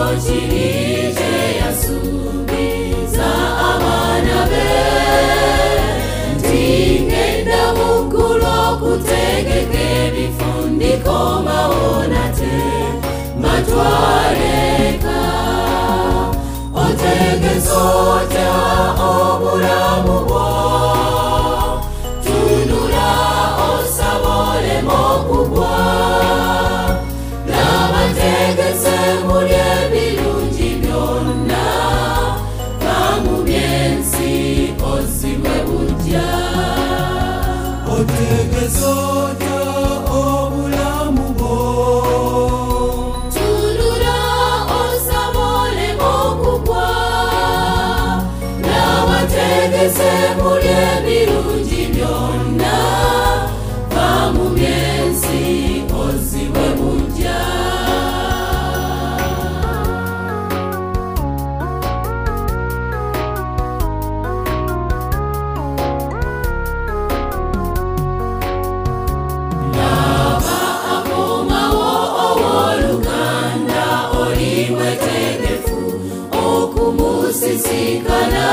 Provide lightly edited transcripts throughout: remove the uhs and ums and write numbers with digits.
kirije yasubiza abana be ntingenda mukulu okutegeka ebifundiko mawona te matwaleka otegeza otya obulamu bwo tunula osabolemu okugwa nabategeze muli ebirungi byonna va mu byensi ozibwe bujja otegeza otya obulamu bwo tunula osabolemu okugwa nabategeze muli ebirungi byonna va mu byensi ozibwe bujja laba akomawo ow'oluganda oli mwetegefu okumusisikana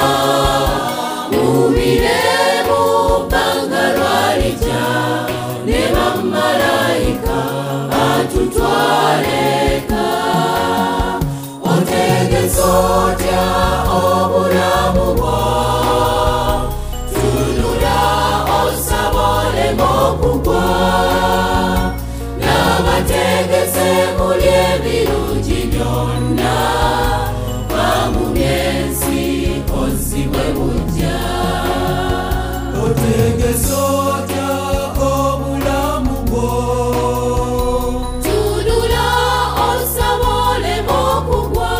mubiremu bbanga lwalijja ne bamalayika batutwaleka otegeza otya obulamu bwo tunula osabolemu okugwa nabategeze muli ebirungi byonna va mu byensi ozibwe bujja otegeza otya obulamu bwo tunula osabolemu okugwa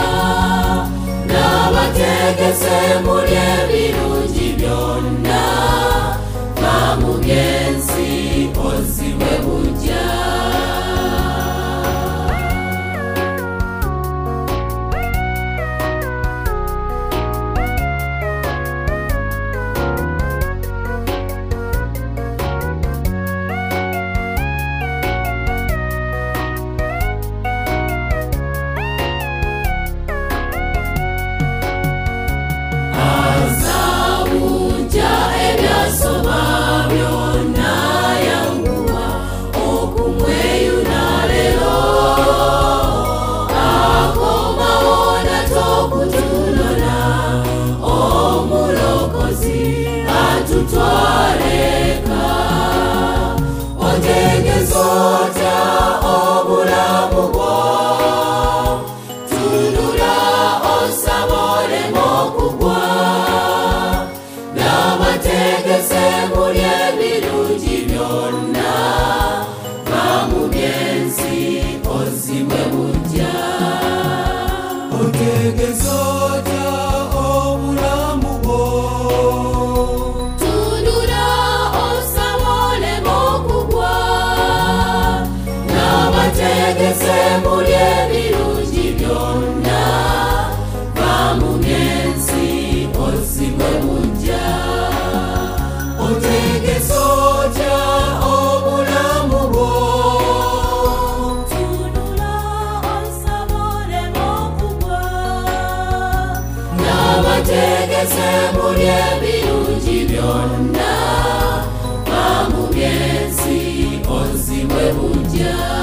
nabategeze muli ebirungi byonna va mu byensi ozibwe bujja azawunja ebyasoba byonna yanguwa okumweyuna leero akomawo natokutunona omulokozi atutwaleka otegeza otya obulamu bwo tunula osabolemu okugwa nabategeze muli ebirungi byonna va mu byensi ozibwe bujja otegeza otya obulamu bwo tunula osabolemu okugwa nabategeze muli ebirungi byonna va mu byensi ozibwe bujja otegeza otya obulamu bwo tunula osabolemu okugwa nabategeze muli ebirungi byonna va mu byensi ozibwe bujja